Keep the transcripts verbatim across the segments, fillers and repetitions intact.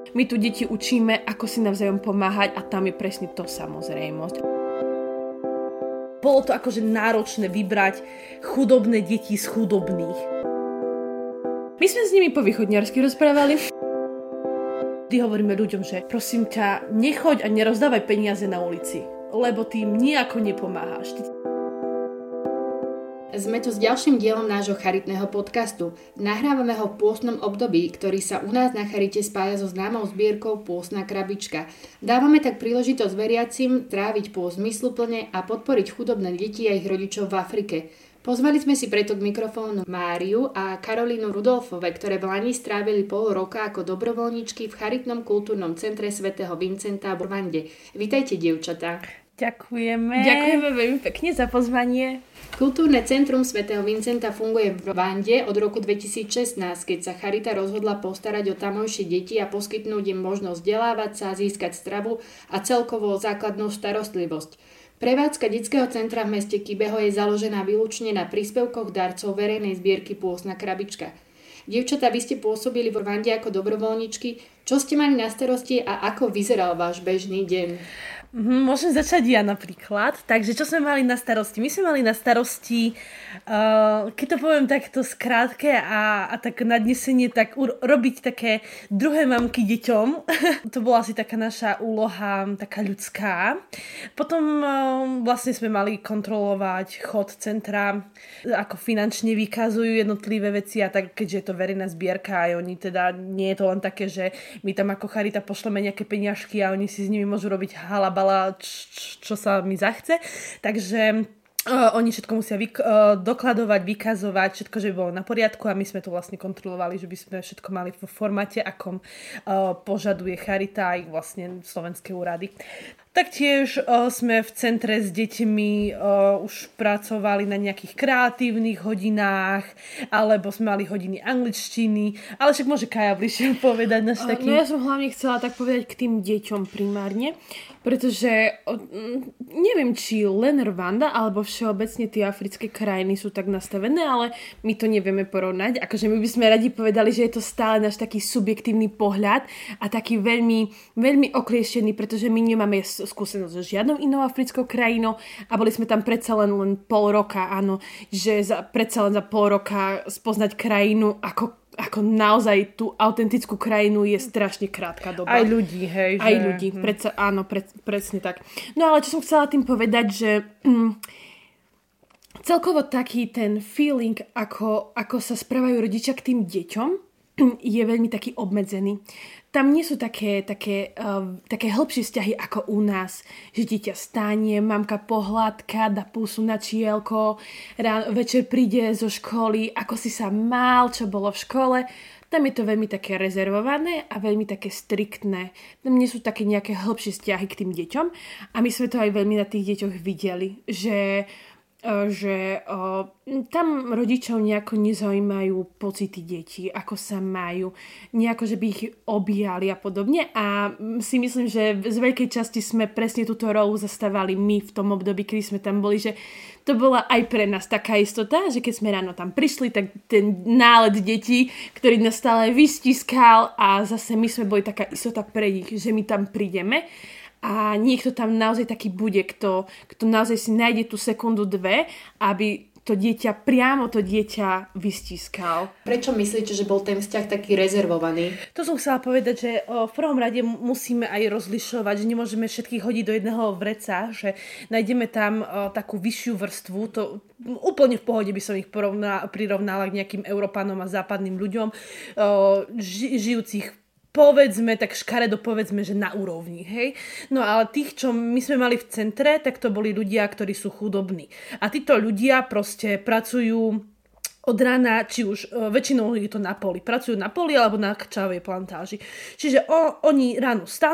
My tu deti učíme, ako si navzájom pomáhať a tam je presne to samozrejmosť. Bolo to akože náročné vybrať chudobné deti z chudobných. My sme s nimi po východňarsky rozprávali. Vždy hovoríme ľuďom, že prosím ťa, nechoď a nerozdávaj peniaze na ulici, lebo tým nijako nepomáhaš. Sme tu s ďalším dielom nášho charitného podcastu. Nahrávame ho v pôstnom období, ktorý sa u nás na Charite spája so známou zbierkou Pôstna krabička. Dávame tak príležitosť veriacim tráviť pôst zmysluplne a podporiť chudobné deti a ich rodičov v Afrike. Pozvali sme si preto k mikrofónu Máriu a Karolínu Rudolfove, ktoré v Lani strávili pol roka ako dobrovoľníčky v charitnom kultúrnom centre svätého Vincenta v Rwande. Vitajte, dievčatá. Ďakujeme. Ďakujeme veľmi pekne za pozvanie. Kultúrne centrum svätého Vincenta funguje v Rwande od roku dvetisícšestnásť, keď sa Charita rozhodla postarať o tamojšie deti a poskytnúť im možnosť vzdelávať sa, získať stravu a celkovo základnú starostlivosť. Prevádzka detského centra v meste Kibeho je založená výlučne na príspevkoch darcov verejnej zbierky Pôstna krabička. Dievčatá, vy ste pôsobili v Rwande ako dobrovoľníčky. Čo ste mali na starosti a ako vyzeral váš bežný deň? Môžem začať ja napríklad. Takže čo sme mali na starosti? My sme mali na starosti, uh, keď to poviem takto skrátke a, a tak nadnesenie, tak ur- robiť také druhé mamky deťom. To bola asi taká naša úloha, taká ľudská. Potom uh, vlastne sme mali kontrolovať chod centra, ako finančne vykazujú jednotlivé veci a tak, keďže je to verejná zbierka a oni teda, nie je to len také, že my tam ako Charita pošleme nejaké peniažky a oni si s nimi môžu robiť halabala, Č- čo sa mi zachce. Takže uh, oni všetko musia vyk- uh, dokladovať, vykazovať, všetko, že by bolo na poriadku a my sme to vlastne kontrolovali, že by sme všetko mali vo formáte, akom uh, požaduje Charita aj vlastne slovenské úrady. Taktiež uh, sme v centre s deťmi uh, už pracovali na nejakých kreatívnych hodinách, alebo sme mali hodiny angličtiny, ale však môže Kaja bližšie povedať náš taký... No ja som hlavne chcela tak povedať k tým deťom primárne, pretože uh, neviem, či len Rwanda, alebo všeobecne tie africké krajiny sú tak nastavené, ale my to nevieme porovnať. Akože my by sme radi povedali, že je to stále náš taký subjektívny pohľad a taký veľmi, veľmi oklieštený, pretože my nemáme skúsenosť so žiadnou inou africkou krajinou a boli sme tam predsa len, len pol roka, áno, že za, predsa len za pol roka spoznať krajinu ako, ako naozaj tú autentickú krajinu je strašne krátka doba. Aj ľudí, hej. Aj že... ľudí, predsa, áno, pre, presne tak. No ale čo som chcela tým povedať, že hm, celkovo taký ten feeling, ako, ako sa správajú rodičia k tým deťom, je veľmi taký obmedzený. Tam nie sú také, také, uh, také hĺbšie vzťahy ako u nás, že dieťa stáne, mamka pohľadka, dá pusu na čielko, rán, večer príde zo školy, ako si sa mal, čo bolo v škole. Tam je to veľmi také rezervované a veľmi také striktné. Tam nie sú také nejaké hĺbšie vzťahy k tým deťom a my sme to aj veľmi na tých deťoch videli, že že o, tam rodičov nejako nezaujímajú pocity detí, ako sa majú, nejako, že by ich objali a podobne a si myslím, že z veľkej časti sme presne túto rolu zastávali my v tom období, kedy sme tam boli, že to bola aj pre nás taká istota, že keď sme ráno tam prišli, tak ten nálet detí, ktorý nás stále vystiskal a zase my sme boli taká istota pre nich, že my tam prídeme. A niekto tam naozaj taký bude, kto, kto naozaj si nájde tú sekundu, dve, aby to dieťa, priamo to dieťa vystískal. Prečo myslíte, že bol ten vzťah taký rezervovaný? To som chcela povedať, že o, v prvom rade musíme aj rozlišovať, že nemôžeme všetkých hodiť do jedného vreca, že nájdeme tam o, takú vyššiu vrstvu, to úplne v pohode by som ich porovná, prirovnala k nejakým Európanom a západným ľuďom, o, ži, žijúcich povedzme, tak škaredo povedzme, že na úrovni, hej. No ale tých, čo my sme mali v centre, tak to boli ľudia, ktorí sú chudobní. A títo ľudia proste pracujú od rána, či už väčšinou je to na poli. Pracujú na poli alebo na kčavej plantáži. Čiže o, oni ráno stanú,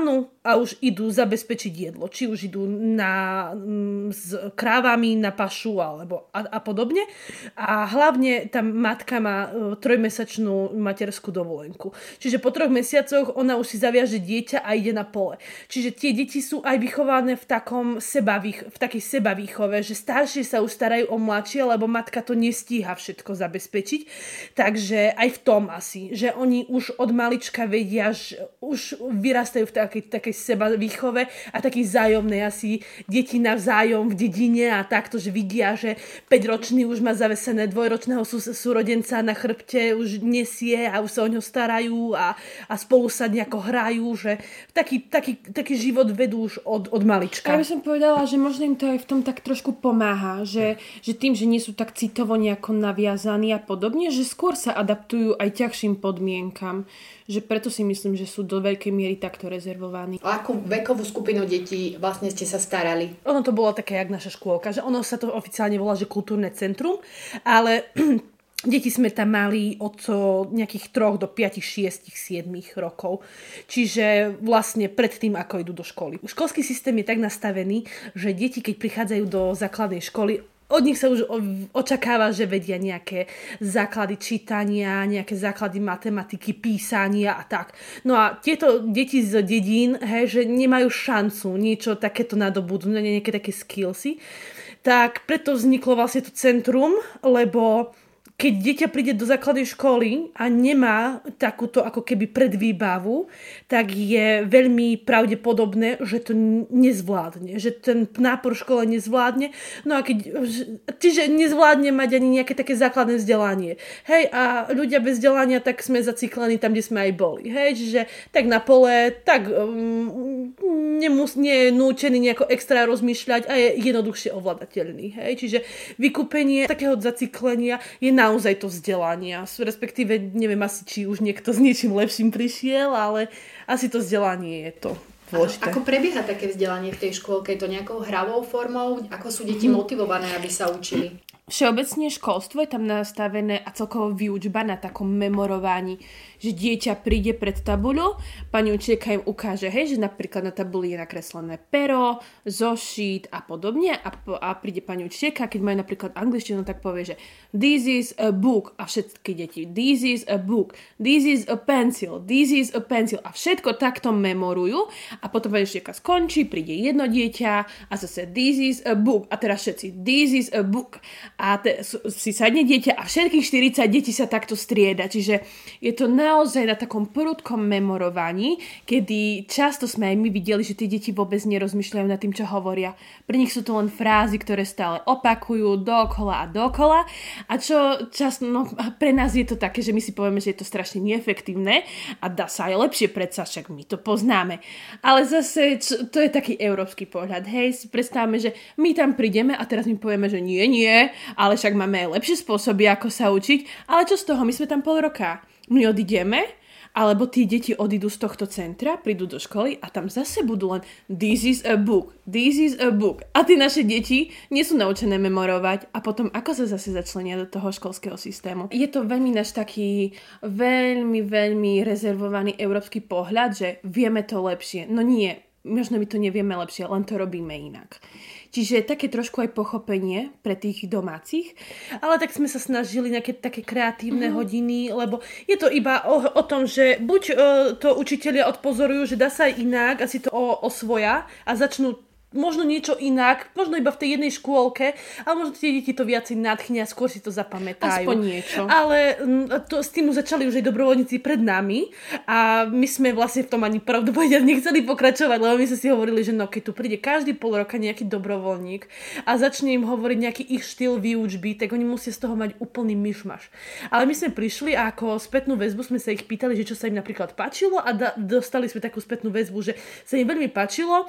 a už idú zabezpečiť jedlo. Či už idú na, s krávami na pašu alebo a, a podobne. A hlavne tá matka má trojmesačnú materskú dovolenku. Čiže po troch mesiacoch ona už si zaviaže dieťa a ide na pole. Čiže tie deti sú aj vychované v, takom sebavých, v takej sebavýchove, že staršie sa už starajú o mladšie, lebo matka to nestíha všetko zabezpečiť. Takže aj v tom asi, že oni už od malička vedia, že už vyrastajú v takej, takej sebavýchove a takej zájomnej asi deti navzájom v dedine a takto, že vidia, že päťročný už má zavesené dvojročného sú, súrodenca na chrbte, už nesie a už sa o ňo starajú a, a spolu sa nejako hrajú, že taký, taký, taký život vedú už od, od malička. Ja by som povedala, že možno im to aj v tom tak trošku pomáha, že, že tým, že nie sú tak citovo nejako naviazaní a podobne, že skôr sa adaptujú aj ťažším podmienkam. Že preto si myslím, že sú do veľkej miery takto rezervovaní. O akú vekovú skupinu detí vlastne ste sa starali? Ono to bolo také, jak naša škôlka, že ono sa to oficiálne volá, že kultúrne centrum, ale deti sme tam mali od nejakých troch do piatich, šiestich, siedmich rokov. Čiže vlastne pred tým, ako idú do školy. Školský systém je tak nastavený, že deti, keď prichádzajú do základnej školy, od nich sa už očakáva, že vedia nejaké základy čítania, nejaké základy matematiky, písania a tak. No a tieto deti z dedín, hej, že nemajú šancu niečo takéto nadobudnúť, nejaké také skillsy, tak preto vzniklo vlastne to centrum, lebo keď dieťa príde do základnej školy a nemá takúto ako keby predvýbavu, tak je veľmi pravdepodobné, že to nezvládne, že ten nápor v škole nezvládne. No a keď, čiže nezvládne mať ani nejaké také základné vzdelanie. Hej, a ľudia bez vzdelania, tak sme zaciklení tam, kde sme aj boli. Hej, čiže tak na pole, tak um, nemus, nie je núčený nejako extra rozmýšľať a je jednoduchšie ovládateľný. Hej, čiže vykúpenie takého zaciklenia je na naozaj to vzdelanie. Respektíve, neviem asi, či už niekto s niečím lepším prišiel, ale asi to vzdelanie je to dôležité. Ako prebieha také vzdelanie v tej škôlke? Je to nejakou hravou formou? Ako sú deti motivované, aby sa učili? Všeobecne školstvo je tam nastavené a celkovo výučba na takom memorovaní, že dieťa príde pred tabuľu, pani učiteľka im ukáže, hej, že napríklad na tabuli je nakreslené pero, zošít a podobne a, a príde pani učiteľka, keď majú napríklad angličtinu, tak povie, že this is a book a všetky deti, this is a book, this is a pencil, this is a pencil a všetko takto memorujú a potom pani učiteľka skončí, príde jedno dieťa a zase this is a book a teraz všetci this is a book. A te, si sadne dieťa a všetkých štyridsať detí sa takto strieda. Čiže je to naozaj na takom prudkom memorovaní, kedy často sme aj my videli, že tie deti vôbec nerozmýšľajú nad tým, čo hovoria. Pre nich sú to len frázy, ktoré stále opakujú dokola a dokola. A čo často, no pre nás je to také, že my si povieme, že je to strašne neefektívne a dá sa aj lepšie, predsa však my to poznáme. Ale zase čo, to je taký európsky pohľad. Hej, si predstavme, že my tam prídeme a teraz my povieme, že nie, nie, ale však máme aj lepšie spôsoby, ako sa učiť. Ale čo z toho? My sme tam pol roka. My odídeme, alebo tí deti odídu z tohto centra, prídu do školy a tam zase budú len this is a book, this is a book. A tí naše deti nie sú naučené memorovať a potom ako sa zase začlenia do toho školského systému. Je to veľmi náš taký veľmi, veľmi rezervovaný európsky pohľad, že vieme to lepšie. No nie, možno my to nevieme lepšie, len to robíme inak. Čiže také trošku aj pochopenie pre tých domácich. Ale tak sme sa snažili nejaké také kreatívne mm-hmm. hodiny, lebo je to iba o, o tom, že buď uh, to učitelia odpozorujú, že dá sa aj inak a si to o, osvoja a začnú možno niečo inak, možno iba v tej jednej škôlke, ale možno tie deti to viac nadchne a skôr si to zapamätajú. Aspoň niečo. Ale to, s tým začali už aj dobrovoľníci pred nami a my sme vlastne v tom ani pravdu povedať nechceli pokračovať, lebo my sme si hovorili, že no keď tu príde každý pol roka nejaký dobrovoľník a začne im hovoriť nejaký ich štýl výučby, tak oni musia z toho mať úplný myšmaš. Ale my sme prišli a ako spätnú väzbu sme sa ich pýtali, že čo sa im napríklad páčilo a da- dostali sme takú spätnú väzbu, že sa im veľmi páčilo,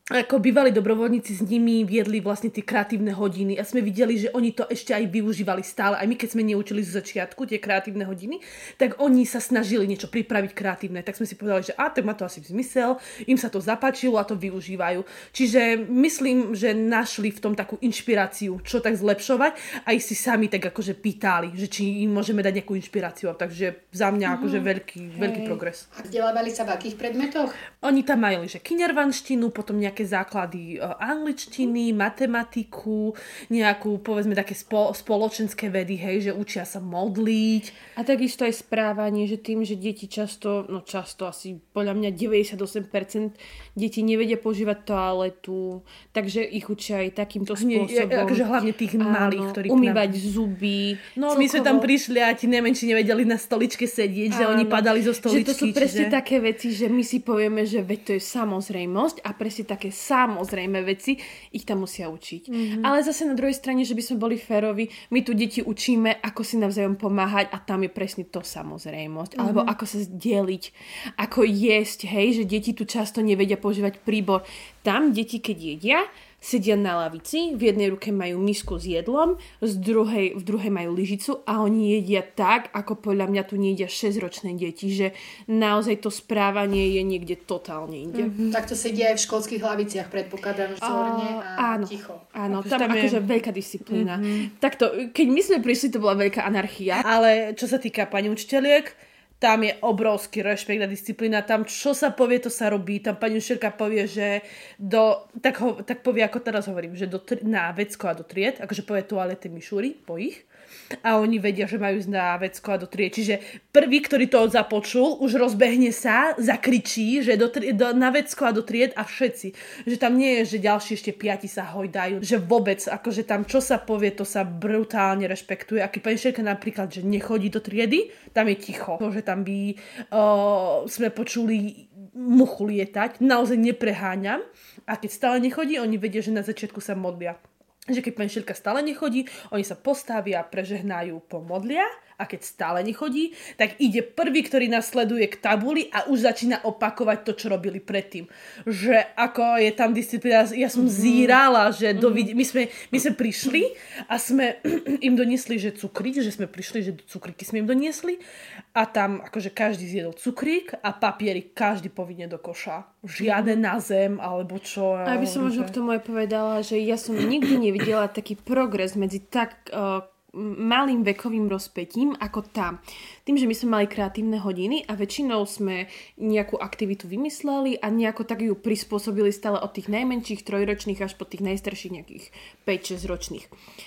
ako bývali dobrovoľníci s nimi, viedli vlastne tie kreatívne hodiny a sme videli, že oni to ešte aj využívali stále. Aj my, keď sme neučili z začiatku tie kreatívne hodiny, tak oni sa snažili niečo pripraviť kreatívne. Tak sme si povedali, že a tak má to asi zmysel, im sa to zapáčilo a to využívajú. Čiže myslím, že našli v tom takú inšpiráciu, čo tak zlepšovať. Aj si sami tak akože pýtali, že či im môžeme dať nejakú inšpiráciu. Takže za mňa mm-hmm. akože veľký, veľký progres. A vzdelávali sa v akých predmetoch? Oni tam mali, že kiňarvanštinu, potom nejaké nejaké základy angličtiny, matematiku, nejakú, povedzme, také spo, spoločenské vedy, hej, že učia sa modliť. A takisto aj správanie, že tým, že deti často, no často asi podľa mňa deväťdesiatosem percent detí nevedia používať toaletu, takže ich učia aj takýmto spôsobom. Nie, akože hlavne tých malých, ktorí... Umývať nám... zuby. No, celkovo... my sme tam prišli a ti nemenší nevedeli na stoličke sedieť, áno, že oni padali zo stoličky. Že to sú presne čiže... také veci, že my si povieme, že veď to je samozrejmosť a presne také samozrejme veci, ich tam musia učiť. Mm-hmm. Ale zase na druhej strane, že by sme boli férovi, my tu deti učíme, ako si navzájom pomáhať a tam je presne to samozrejmosť. Mm-hmm. Alebo ako sa zdieľiť, ako jesť, hej, že deti tu často nevedia používať príbor. Tam deti, keď jedia, sedia na lavici, v jednej ruke majú misku s jedlom, z druhej, v druhej majú lyžicu a oni jedia tak, ako podľa mňa tu nejedia šesťročné deti, že naozaj to správanie je niekde totálne inde. Mm-hmm. Tak to sedia aj v školských laviciach, predpokladám, vzorne a áno, ticho. Áno, tam, tam je akože veľká disciplína. Mm-hmm. Takto, keď my sme prišli, to bola veľká anarchia. Ale čo sa týka pani učiteľiek, tam je obrovský rešpekt a disciplína. Tam, čo sa povie, to sa robí. Tam pani učiteľka povie, že do, tak, ho, tak povie, ako teraz hovorím, že do, na vecko a do tried, akože povie toalety myšúry, po ich. A oni vedia, že majú ísť na vecko a do tried. Čiže prvý, ktorý to započul, už rozbehne sa, zakričí, že do, do, na vecko a do tried a všetci. Že tam nie je, že ďalší ešte piati sa hojdajú. Že vôbec, akože tam čo sa povie, to sa brutálne rešpektuje. A keď pani učiteľka napríklad, že nechodí do triedy, tam je ticho. Že tam by uh, sme počuli muchu lietať. Naozaj nepreháňam. A keď stále nechodí, oni vedia, že na začiatku sa modlia. Že keď pani učiteľka stále nechodí, oni sa postavia, prežehnajú, pomodlia a keď stále nechodí, tak ide prvý, ktorý nasleduje k tabuli a už začína opakovať to, čo robili predtým. Že ako je tam disciplína, ja som mm-hmm. zírala, že mm-hmm. dovid- my, sme, my sme prišli a sme im doniesli, že cukrík, že sme prišli, že cukríky sme im doniesli a tam akože každý zjedol cukrík a papierik každý povinne do koša. Žiadne na zem, alebo čo. A by som možno k tomu aj povedala, že ja som nikdy nevidela taký progres medzi tak uh, malým vekovým rozpätím ako tam. Tým, že my sme mali kreatívne hodiny a väčšinou sme nejakú aktivitu vymysleli a nejako tak ju prispôsobili stále od tých najmenších trojročných až po tých najstarších nejakých päť šesť ročných.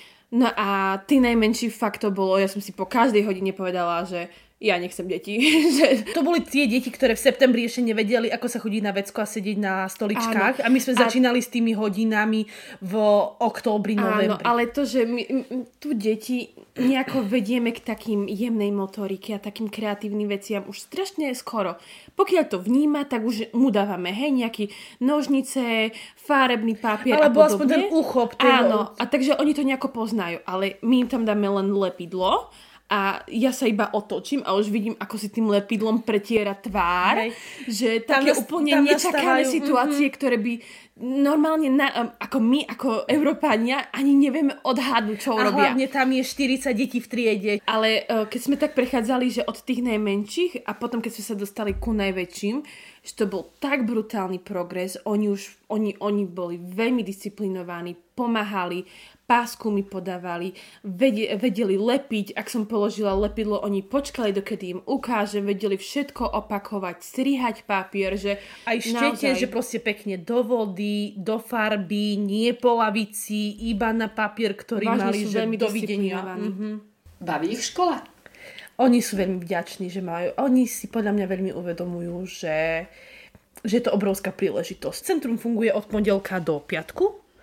No a tí najmenší fakt to bolo, ja som si po každej hodine povedala, že ja nechcem deti. To boli tie deti, ktoré v septembri ešte nevedeli, ako sa chodí na vecko a sedieť na stoličkách. Áno. A my sme a... začínali s tými hodinami v októbri, novembri. Áno, ale to, že my tu deti nejako vedieme k takým jemnej motorike a takým kreatívnym veciam už strašne skoro. Pokiaľ to vníma, tak už mu dávame, hej, nejaký nožnice, farebný papier alebo a podobne. Alebo aspoň ten uchop. Ten... Áno, a takže oni to nejako poznajú, ale my im tam dáme len lepidlo a ja sa iba otočím a už vidím, ako si tým lepidlom pretiera tvár. Hej. Že také tam úplne nečakané situácie, mm-hmm. ktoré by normálne, na, ako my, ako Európania, ani nevieme odhadnúť, čo a robia. A hlavne tam je štyridsať detí v triede. Ale uh, keď sme tak prechádzali, že od tých najmenších a potom, keď sme sa dostali ku najväčším, že to bol tak brutálny progres, oni už, oni, oni boli veľmi disciplinovaní, pomáhali, pásku mi podávali, vedeli, vedeli lepiť, ak som položila lepidlo, oni počkali, dokedy im ukážem, vedeli všetko opakovať, strihať papier, že aj štete, naozaj... že proste pekne do vody, do farby, nie po lavici, iba na papier, ktorý vážne mali, že dovidenia. Mm-hmm. Baví ich škola? Oni sú veľmi vďační, že majú, oni si podľa mňa veľmi uvedomujú, že, že je to obrovská príležitosť. Centrum funguje od pondelka do piatku.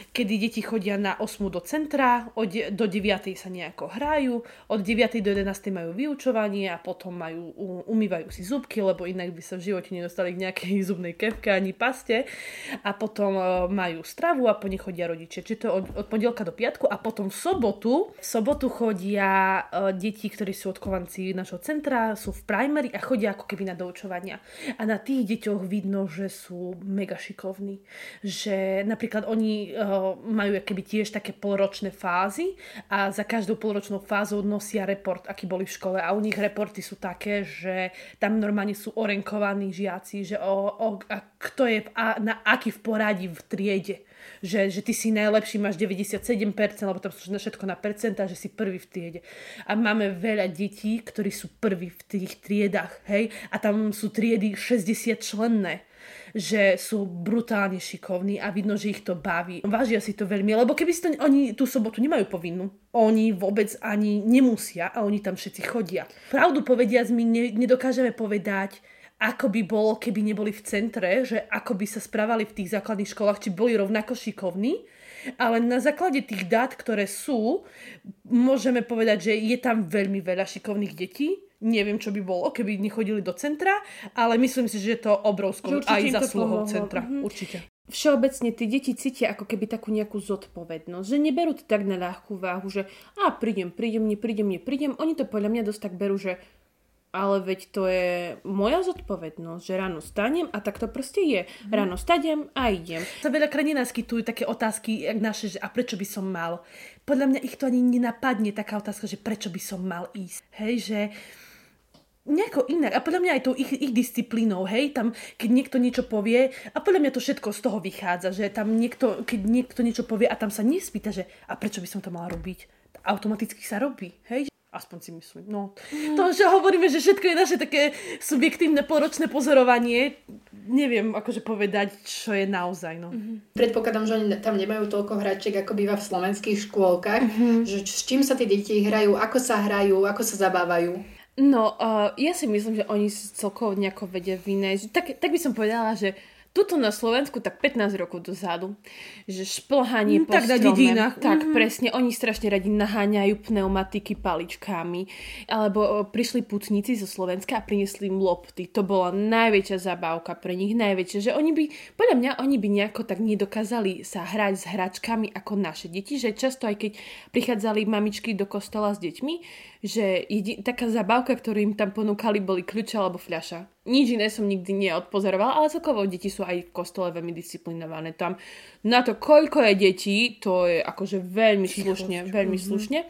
kedy deti chodia na osmu do centra, od, do deviatej sa nejako hrajú, od deviatej do jedenástej majú vyučovanie a potom majú, umývajú si zubky, lebo inak by sa v živote nedostali k nejakej zubnej kefke ani paste. A potom uh, majú stravu a po nich chodia rodičia. Čiže to je od, od pondelka do piatku a potom v sobotu, v sobotu chodia uh, deti, ktorí sú odkovanci našho centra, sú v primary a chodia ako keby na doučovania. A na tých deťoch vidno, že sú mega šikovní. Že napríklad oni uh, majú akoby tiež také polročné fázy a za každou polročnou fázou nosia report, aký boli v škole. A u nich reporty sú také, že tam normálne sú orenkovaní žiaci, že o, o, a kto je a, na aký v poradí v triede. Že, že ty si najlepší, máš deväťdesiatsedem percent, lebo tam sú všetko na percentá, že si prvý v triede. A máme veľa detí, ktorí sú prví v tých triedách, hej? A tam sú triedy šesťdesiat členné, že sú brutálne šikovní a vidno, že ich to baví. Vážia si to veľmi, lebo keby si to, oni tú sobotu nemajú povinnú, oni vôbec ani nemusia a oni tam všetci chodia. Pravdu povediac, my ne, nedokážeme povedať, ako by bolo, keby neboli v centre, že ako by sa správali v tých základných školách, či boli rovnako šikovní, ale na základe tých dát, ktoré sú, môžeme povedať, že je tam veľmi veľa šikovných detí. Neviem, čo by bolo, keby nechodili do centra, ale myslím si, že je to obrovskou aj zasluhou centra. Mhm. Určite. Všeobecne tí deti cítia ako keby takú nejakú zodpovednosť, že neberú to tak na ľahkú váhu, že a prídem, prídem, neprídem, neprídem. Oni to podľa mňa dosť tak berú, že ale veď to je moja zodpovednosť, že ráno stanem a tak to proste je. Ráno stanem a idem. Sa veľakrát nenaskytujú také otázky, jak naše, že a prečo by som mal. Podľa mňa ich to ani nenapadne, taká otázka, že prečo by som mal ísť. Hej, že nejako inak. A podľa mňa aj tou ich, ich disciplínou, hej, tam, keď niekto niečo povie, a podľa mňa to všetko z toho vychádza, že tam niekto, keď niekto niečo povie a tam sa nespýta, že a prečo by som to mala robiť, automaticky sa robí, hej. Aspoň si myslím. No. Mm. To, že hovoríme, že všetko je naše také subjektívne poročné pozorovanie, neviem akože povedať, čo je naozaj. No. Mm-hmm. Predpokladám, že oni tam nemajú toľko hračiek, ako býva v slovenských škôlkach. Mm-hmm. Že s čím sa tie deti hrajú, ako sa hrajú, ako sa zabávajú? No, uh, ja si myslím, že oni si celkovo nejako vedia vynájsť. Tak, tak by som povedala, že tuto na Slovensku tak pätnásť rokov dozadu, že šplhanie mm, po tak strome. Na dedinách. Tak, mm-hmm. presne. Oni strašne radi naháňajú pneumatiky paličkami. Alebo o, prišli putníci zo Slovenska a priniesli im lopty. To bola najväčšia zabávka pre nich. Najväčšia. Že oni by, podľa mňa, oni by nejako tak nedokázali sa hrať s hračkami ako naše deti. Že často aj keď prichádzali mamičky do kostola s deťmi, že jedi, taká zabávka, ktorú im tam ponúkali, boli kľúče alebo fľaša. Nič iné som nikdy neodpozorovala, ale celkovo deti sú aj v kostole veľmi disciplinované. Tam na to, koľko je detí, to je akože veľmi slušne, veľmi slušne.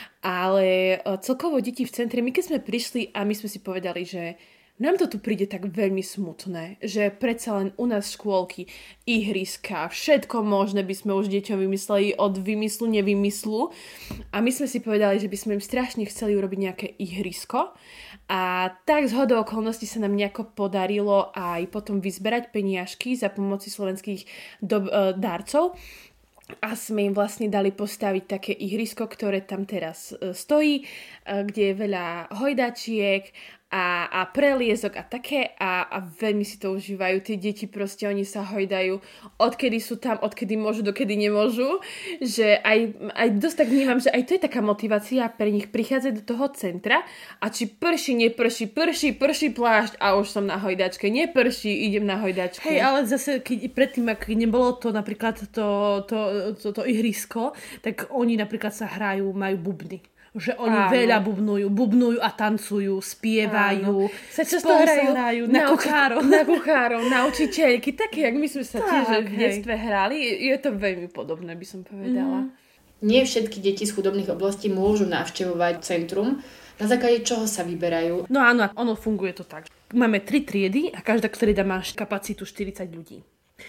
Ale celkovo deti v centre, my keď sme prišli a my sme si povedali, že nám to tu príde tak veľmi smutné, že predsa len u nás škôlky, ihriska, všetko možné by sme už deťom vymysleli od vymyslu, nevymyslu. A my sme si povedali, že by sme im strašne chceli urobiť nejaké ihrisko. A tak z hodou okolností sa nám nejako podarilo aj potom vyzberať peniažky za pomoci slovenských do, e, darcov. A sme im vlastne dali postaviť také ihrisko, ktoré tam teraz e, stojí, e, kde je veľa hojdačiek a, a preliezok a také a, a veľmi si to užívajú. Tie deti proste, oni sa hojdajú, odkedy sú tam, odkedy môžu, dokedy nemôžu. Že aj, aj dosť tak vnímam, že aj to je taká motivácia pre nich prichádzať do toho centra a či prší, neprší, prší, prší plášť a už som na hojdačke, neprší, idem na hojdačku. Hej, ale zase keď, predtým, ak nebolo to napríklad to, to, to, to ihrisko, tak oni napríklad sa hrajú, majú bubny. Že oni Áno. veľa bubnujú, bubnujú a tancujú, spievajú, sa často hrajú, hrajú na, na kuchárov. Na kuchárov, na učiteľky, také, jak my sme sa tak, tiež v detstve hrali. Je to veľmi podobné, by som povedala. Mm. Nie všetky deti z chudobných oblastí môžu navštevovať centrum. Na základe čoho sa vyberajú? No áno, ono funguje to tak. Máme tri triedy a každá trieda má kapacitu štyridsať ľudí.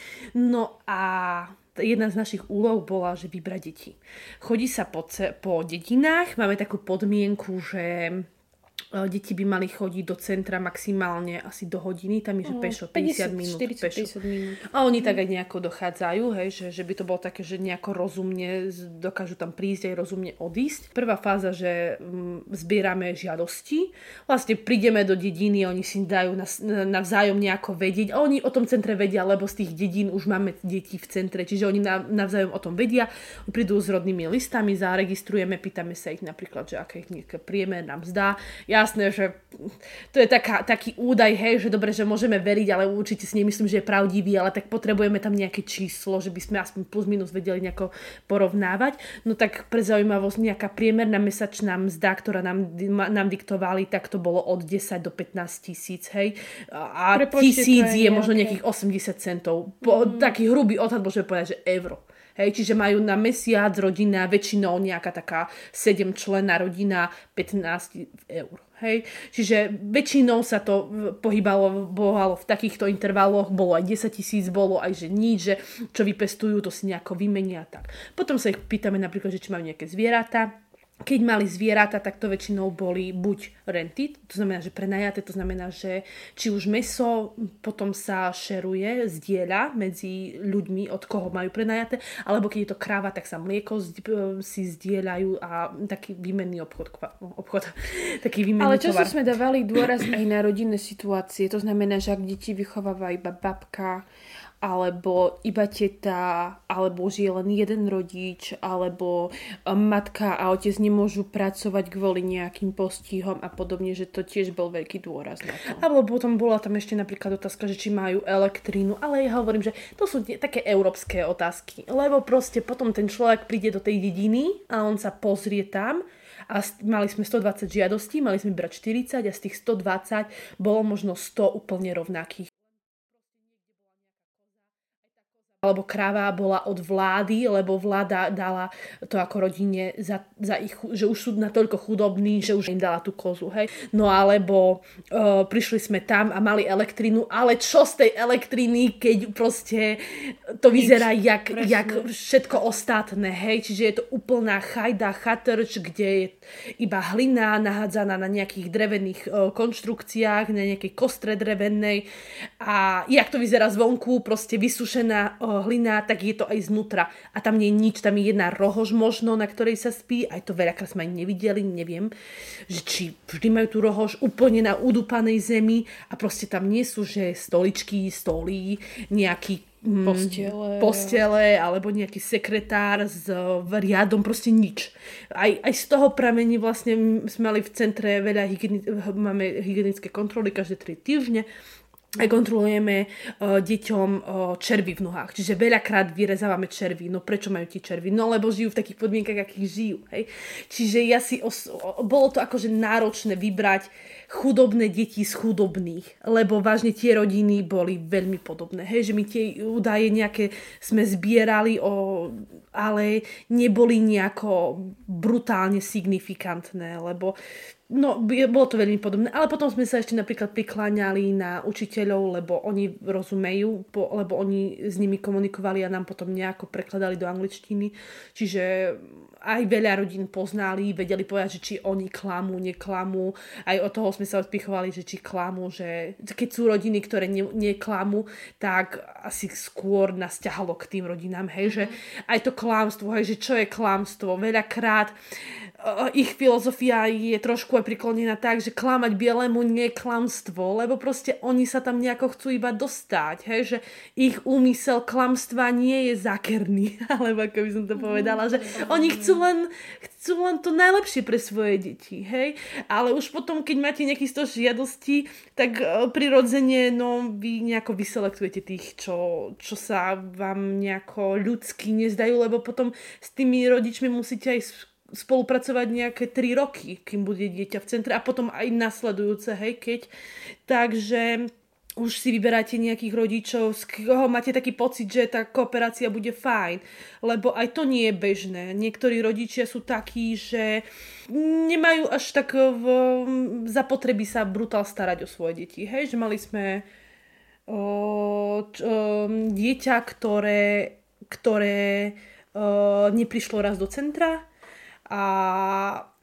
No a jedna z našich úloh bola, že vybrať deti. Chodí sa po, ce- po dedinách, máme takú podmienku, že deti by mali chodiť do centra maximálne asi do hodiny, tam je, že pešo päťdesiat minút. štyridsať päťdesiat minút. A oni tak aj nejako dochádzajú, hej, že, že by to bolo také, že nejako rozumne dokážu tam prísť aj rozumne odísť. Prvá fáza, že mm, zbierame žiadosti, vlastne prídeme do dediny, oni si dajú navzájom nejako vedieť a oni o tom centre vedia, lebo z tých dedín už máme deti v centre, čiže oni navzájom o tom vedia, prídu s rodnými listami, zaregistrujeme, pýtame sa ich napríklad, že aké je priemer nám zdá. Jasné, že to je taká, taký údaj, hej, že dobre, že môžeme veriť, ale určite si nemyslím, že je pravdivý, ale tak potrebujeme tam nejaké číslo, že by sme aspoň plus minus vedeli nejako porovnávať. No tak pre zaujímavosť nejaká priemerná mesačná mzda, ktorá nám, nám diktovali, tak to bolo od desať do pätnásť tisíc, hej. A Prepočte, tisíc je, je možno nejakých osemdesiat centov. Po, mm. Taký hrubý odhad môžeme povedať, že euro. Hej, čiže majú na mesiac rodina väčšinou nejaká taká sedemčlenná rodina pätnásť eur. Hej. Čiže väčšinou sa to pohybalo bolo v takýchto intervaloch, bolo aj desať tisíc, bolo aj, že nič, že čo vypestujú, to si nejako vymenia. Tak. Potom sa ich pýtame napríklad, že či majú nejaké zvieratá. Keď mali zvieratá, tak to väčšinou boli buď renty, to znamená, že prenajaté, to znamená, že či už mäso potom sa šeruje, zdieľa medzi ľuďmi, od koho majú prenajaté, alebo keď je to kráva, tak sa mlieko si zdieľajú a taký výmenný obchod, obchod taký výmenný Ale tovar. často sme dávali dôraz aj na rodinné situácie, to znamená, že ak deti vychováva iba babka, alebo iba teta, alebo už je len jeden rodič, alebo matka a otec nemôžu pracovať kvôli nejakým postihom a podobne, že to tiež bol veľký dôraz na to. Alebo potom bola tam ešte napríklad otázka, že či majú elektrínu, ale ja hovorím, že to sú tie, také európske otázky, lebo proste potom ten človek príde do tej dediny a on sa pozrie tam a mali sme stodvadsať žiadostí, mali sme brať štyridsať a z tých stodvadsať bolo možno sto úplne rovnakých. Alebo kráva bola od vlády, lebo vláda dala to ako rodine za, za ich, že už sú natoľko chudobní, že už im dala tú kozu, hej. No alebo uh, prišli sme tam a mali elektrínu, ale čo z tej elektriny, keď proste to vyzerá jak, jak všetko ostatné, hej. Čiže je to úplná chajda, chatrč, kde je iba hlina nahádzaná na nejakých drevených uh, konštrukciách, na nejakej kostre drevenej a jak to vyzerá zvonku, proste vysušená uh, hlina, tak je to aj znútra. A tam nie je nič, tam je jedna rohož možno, na ktorej sa spí. Aj to veľakrát sme aj nevideli, neviem, že či vždy majú tú rohož úplne na udupanej zemi a proste tam nie sú, že stoličky, stolí, nejaký mm, postele. postele alebo nejaký sekretár s riadom, proste nič. Aj, aj z toho pramení vlastne sme mali v centre veľa hygieni- máme hygienické kontroly každé tri týždne. Aj kontrolujeme uh, deťom uh, červy v nohách. Čiže veľakrát vyrezávame červy. No prečo majú tie červy? No lebo žijú v takých podmienkach, akých žijú. Hej? Čiže ja si os- bolo to akože náročné vybrať chudobné deti z chudobných. Lebo vážne tie rodiny boli veľmi podobné. Hej? Že my tie údaje nejaké sme zbierali, o, ale neboli nejako brutálne signifikantné. Lebo no, bolo to veľmi podobné, ale potom sme sa ešte napríklad prikláňali na učiteľov, lebo oni rozumejú, po, lebo oni s nimi komunikovali a nám potom nejako prekladali do angličtiny. Čiže aj veľa rodín poznali, vedeli povedať, že či oni klamú, neklamú. Aj od toho sme sa odpichovali, že či klamú, že keď sú rodiny, ktoré ne, neklamú, tak asi skôr nás ťahalo k tým rodinám. Hej, že aj to klamstvo, hej, že čo je klamstvo. Veľakrát uh, ich filozofia je trošku aj priklonená tak, že klamať bielému nie je klamstvo, lebo proste oni sa tam nejako chcú iba dostať. Hej, že ich úmysel klamstva nie je zákerný, alebo ako by som to povedala, že oni chcú len, chcú len to najlepšie pre svoje deti, hej. Ale už potom, keď máte nejakých sto žiadostí, tak prirodzene, no, vy nejako vyselektujete tých, čo, čo sa vám nejako ľudsky nezdajú, lebo potom s tými rodičmi musíte aj spolupracovať nejaké tri roky, kým bude dieťa v centre a potom aj nasledujúce, hej, keď. Takže už si vyberáte nejakých rodičov, z koho máte taký pocit, že tá kooperácia bude fajn. Lebo aj to nie je bežné. Niektorí rodičia sú takí, že nemajú až tak v zapotreby sa brutál starať o svoje deti. Hej, že mali sme o, č, o, dieťa, ktoré, ktoré o, neprišlo raz do centra a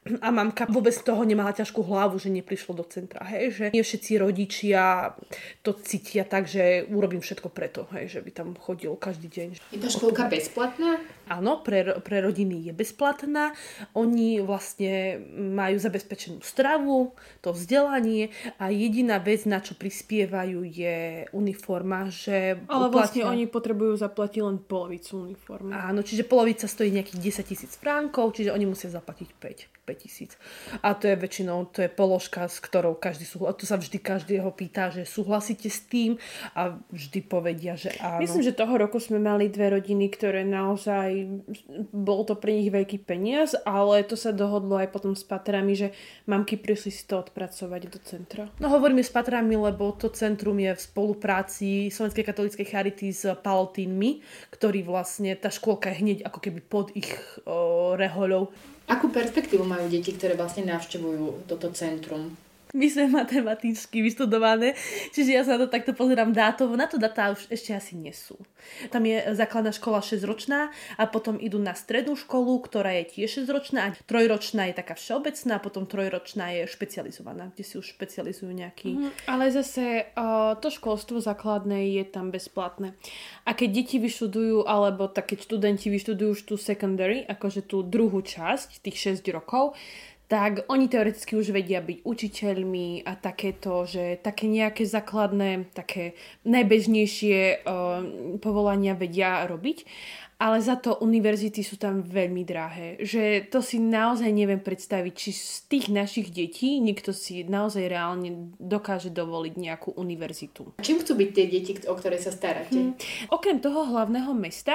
a mamka vôbec z toho nemala ťažkú hlavu, že neprišlo do centra, hej, že nie všetci rodičia to cítia tak, že urobím všetko preto, hej, že by tam chodil každý deň. Je tá škôlka bezplatná? Áno, pre, pre rodiny je bezplatná. Oni vlastne majú zabezpečenú stravu, to vzdelanie a jediná vec, na čo prispievajú, je uniforma, že ale uplatia... vlastne oni potrebujú zaplatiť len polovicu uniformy. Áno, čiže polovica stojí nejakých desaťtisíc frankov, čiže oni musia zaplatiť päť tisíc. A to je väčšinou, to je položka, s ktorou každý súhlasí. To sa vždy každého pýta, že súhlasíte s tým a vždy povedia, že áno. Myslím, že toho roku sme mali dve rodiny, ktoré naozaj, bol to pre nich veľký peniaz, ale to sa dohodlo aj potom s patrami, že mamky prišli si to odpracovať do centra. No hovoríme s patrami, lebo to centrum je v spolupráci Slovenskej katolíckej charity s Palotínmi, ktorí vlastne, tá škôlka je hneď ako keby pod ich o, rehoľou. Akú perspektívu majú deti, ktoré vlastne navštevujú toto centrum? My sme matematicky vystudované, čiže ja sa na to takto pozerám dátovo. Na to datá už ešte asi nie sú. Tam je základná škola šesťročná a potom idú na strednú školu, ktorá je tiež šesťročná a trojročná je taká všeobecná a potom trojročná je špecializovaná, kde si už špecializujú nejaký... Mm, ale zase uh, to školstvo základné je tam bezplatné. A keď deti vyštudujú, alebo tak keď študenti vyštudujú už tú secondary, akože tú druhú časť, tých šesť rokov, tak oni teoreticky už vedia byť učiteľmi a takéto, že také nejaké základné, také najbežnejšie uh, povolania vedia robiť. Ale za to univerzity sú tam veľmi drahé. Že to si naozaj neviem predstaviť, či z tých našich detí niekto si naozaj reálne dokáže dovoliť nejakú univerzitu. Čím chcú byť tie deti, o ktoré sa staráte? Hmm. Okrem toho hlavného mesta,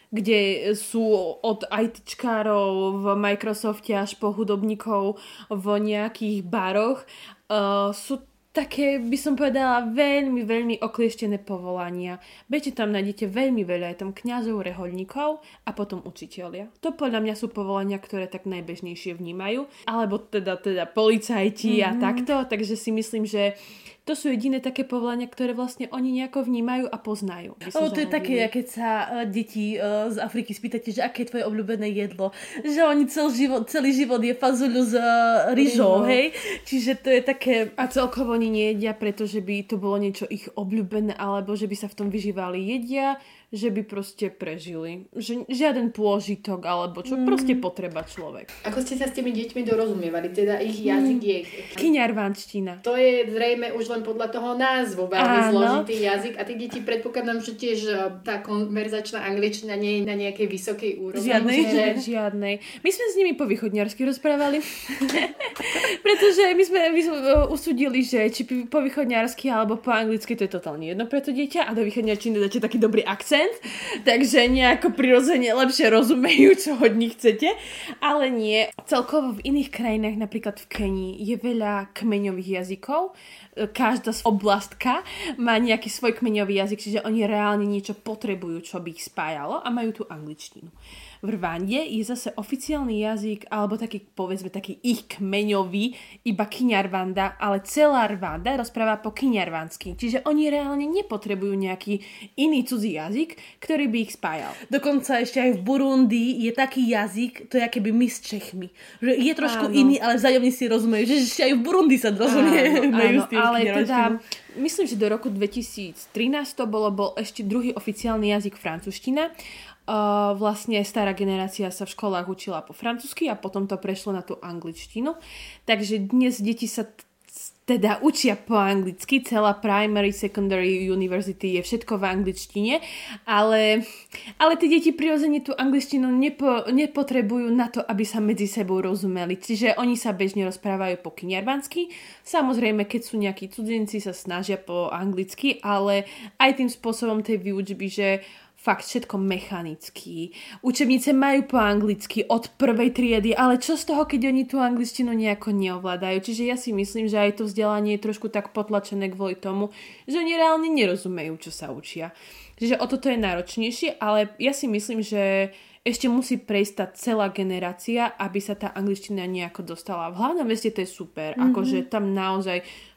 kde sú od ITčkárov v Microsofte až po hudobníkov v nejakých baroch, uh, sú také, by som povedala, veľmi, veľmi oklieštené povolania. Viete, tam nájdete veľmi veľa, je tam kňazov, rehoľníkov a potom učitelia. To podľa mňa sú povolania, ktoré tak najbežnejšie vnímajú. Alebo teda, teda policajti mm-hmm. a takto, takže si myslím, že to sú jediné také povolania, ktoré vlastne oni nejako vnímajú a poznajú. O, to je také, keď sa uh, deti uh, z Afriky spýtate, že aké je tvoje obľúbené jedlo. Že oni celý život, celý život je fazuľu s uh, ryžou, hej? Čiže to je také... A celkovo oni nejedia, pretože by to bolo niečo ich obľúbené, alebo že by sa v tom vyžívali. Jedia, že by proste prežili. Že žiaden pôžitok, alebo čo, mm. proste potreba človek. Ako ste sa s tými deťmi dorozumievali? Teda ich jazyk je... Kiňarvánština. To je zrejme už len podľa toho názvu veľmi Áno. zložitý jazyk. A tí deti predpokladám, že tiež tá konverzačná angličtina nie je na nejakej vysokej úrovni. Žiadnej. Že... Žiadnej. My sme s nimi po východňarsky rozprávali. Pretože my sme, my sme usúdili, že či po východňarsky alebo po anglicky to je totálne jedno pre to dieťa a do východňarčiny dáte taký dobrý akcent. Takže nejako prirodzene lepšie rozumejú, čo od nich chcete. Ale nie. Celkovo v iných krajinách, napríklad v Kenii, je veľa kmeňových jazykov. Každá oblastka má nejaký svoj kmeňový jazyk, čiže oni reálne niečo potrebujú, čo by ich spájalo a majú tú angličtinu. V Rwande je zase oficiálny jazyk, alebo taký, povedzme, taký ich kmeňový, iba Kinyarwanda, ale celá Rwanda rozpráva po kinyarwandsky. Čiže oni reálne nepotrebujú nejaký iný cudzí jazyk, ktorý by ich spájal. Dokonca ešte aj v Burundi je taký jazyk, to je akoby my s Čechmi. Že je trošku áno. iný, ale vzájomne si rozumejú. Že ešte aj v Burundi sa rozumiejú. Áno, áno, ale teda... Myslím, že do roku dvetisíctrinásť to bolo, bol ešte druhý oficiálny jazyk francúzština. Uh, vlastne stará generácia sa v školách učila po francúzsky a potom to prešlo na tú angličtinu. Takže dnes deti sa t- teda učia po anglicky, celá primary, secondary, university je všetko v angličtine, ale, ale tie deti prirodzene tú angličtinu nepo, nepotrebujú na to, aby sa medzi sebou rozumeli. Čiže oni sa bežne rozprávajú po kinyarwansky. Samozrejme, keď sú nejakí cudzinci, sa snažia po anglicky, ale aj tým spôsobom tej výučby, že fakt všetko mechanicky. Učebnice majú po anglicky od prvej triedy, ale čo z toho, keď oni tú angličtinu nejako neovládajú? Čiže ja si myslím, že aj to vzdelanie je trošku tak potlačené kvôli tomu, že oni reálne nerozumejú, čo sa učia. Čiže o toto je náročnejšie, ale ja si myslím, že ešte musí prejsť tá celá generácia, aby sa tá angličtina nejako dostala. V hlavnom meste to je super, mm-hmm. akože tam naozaj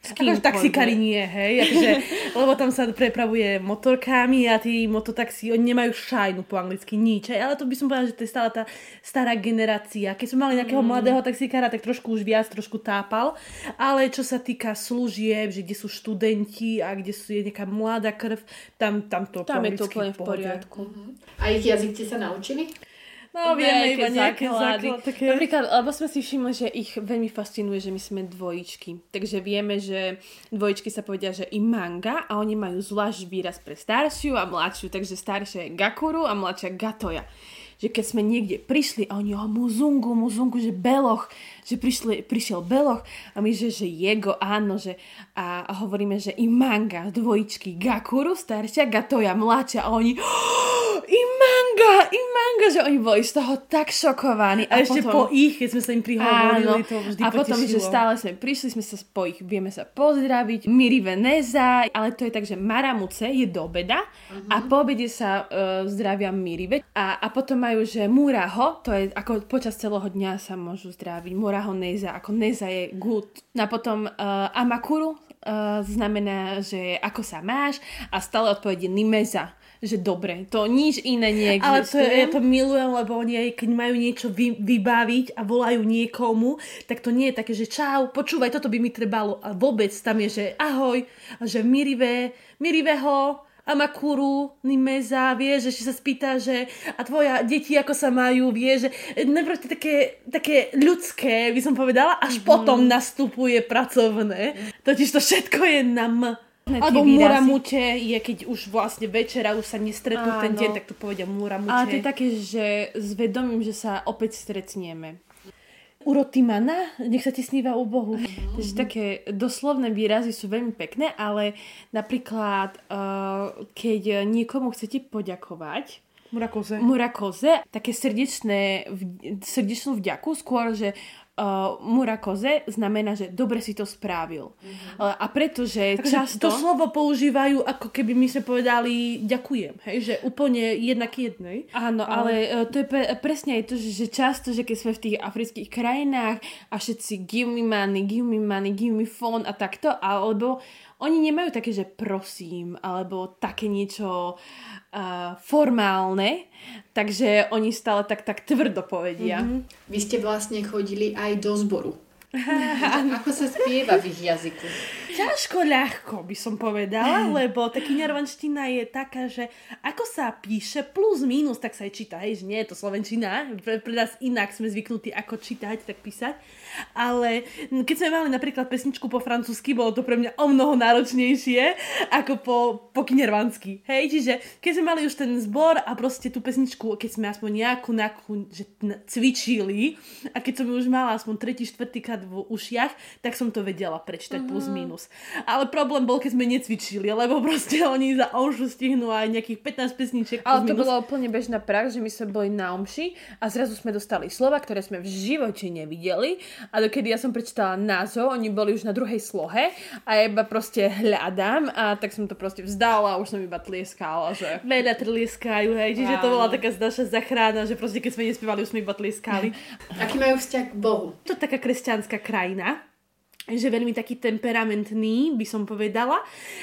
Akože taxikári nie, hej, akože, lebo tam sa prepravuje motorkami a tí mototaxi, oni nemajú šajnu po anglicky, nič, hej, ale to by som povedala, že to je stále tá stará generácia. Keď sme mali nejakého mm. mladého taxikára, tak trošku už viac, trošku tápal, ale čo sa týka služieb, že kde sú študenti a kde sú je nejaká mladá krv, tam, tam to tam je to úplne v poriadku. Mm-hmm. A ich jazyk ste sa naučili? No, vieme iba nejaké základy. Také... Napríklad, lebo sme si všimli, že ich veľmi fascinuje, že my sme dvojičky. Takže vieme, že dvojičky sa povedia, že imanga a oni majú zvlášť výraz pre staršiu a mladšiu. Takže staršia je gakuru a mladšia gatoja. Že keď sme niekde prišli a oni, oh, muzungu, muzungu, že beloch, že prišli, prišiel beloch a my, že, že jego, áno, že a, a hovoríme, že imanga, dvojičky, gakuru, staršia, gatoja, mladšia a oni, oh, imanga, imanga, že oni boli z toho tak šokovaní. A, a ešte potom, po ich, keď sme sa im prihovorili, to vždy a potom, potešilo. Že stále sme prišli, sme sa po ich, vieme sa pozdraviť, miri veneza, ale to je tak, že maramuce je do obeda uh-huh. a po obede sa uh, zdravia mirive a, a potom majú že muraho, to je ako počas celého dňa sa môžu zdraviť. Muraho neza, ako neza je good. A potom uh, amakuru uh, znamená, že ako sa máš a stále odpovedie nimeza, že dobre. To nič iné neexistuje. Ale to, ja to milujem, lebo oni aj keď majú niečo vy, vybaviť a volajú niekomu, tak to nie je také, že čau, počúvaj, toto by mi trebalo. A vôbec tam je, že ahoj, že mirive, miriveho, amakuru, nimeza, vieš, že si sa spýta, že a tvoja deti ako sa majú, vieš, že najprv také, také ľudské, by som povedala, až mm-hmm. potom nastupuje pracovné. Totiž to všetko je na m. Alebo muramute je, keď už vlastne večera už sa nestretnú áno. ten deň, tak tu povedia muramute. Ale to je také, že zvedomím, že sa opäť stretneme. Urotimana, nech sa ti sníva u Bohu. Mm-hmm. Takže také doslovné výrazy sú veľmi pekné, ale napríklad, uh, keď niekomu chcete poďakovať, Murakoze. Murakoze, také srdečné, srdečnú vďaku, skôr, že Uh, murakoze znamená, že dobre si to spravil. Mm-hmm. Uh, a pretože takže často... to slovo používajú, ako keby my sme povedali ďakujem, hej? Že úplne jednak jednej. Áno, ale, ale uh, to je pre, presne aj to, že, že často, že keď sme v tých afrických krajinách a všetci give me money, give me money, give me phone a takto, alebo oni nemajú také, že prosím, alebo také niečo uh, formálne, takže oni stále tak, tak tvrdo povedia. Mm-hmm. Vy ste vlastne chodili aj do zboru. Ako sa spieva v ich jazyku? Ťažko ľahko by som povedala, lebo tá kiňarvanština je taká, že ako sa píše plus minus, tak sa aj číta, hej, že nie je to slovenčina, pre, pre nás inak sme zvyknutí ako čítať, tak písať, ale keď sme mali napríklad pesničku po francúzsky, bolo to pre mňa o mnoho náročnejšie ako po, po kiňarvansky, hej, čiže keď sme mali už ten zbor a proste tú pesničku, keď sme aspoň nejakú, nejakú že cvičili a keď som už mala aspoň tretí, štvrtýkrát v ušiach, tak som to vedela prečítať uh-huh. plus minus. Ale problém bol, keď sme necvičili, lebo proste oni za omšu stihnú aj nejakých pätnásť pesničiek plus ale to minus. bola úplne bežná prax, že my sme boli na omši a zrazu sme dostali slova, ktoré sme v živote nevideli a dokedy ja som prečítala názov, oni boli už na druhej slohe a ja iba proste hľadám a tak som to proste vzdala a už som iba tlieskala, že... Veľa tlieskajú, hej, čiže to bola taká naša zachrana, že proste keď sme nespievali, už sme iba tlieskali. Aký majú vzťah k Bohu? To je taká kresťanská krajina, že veľmi taký temperamentný, by som povedala,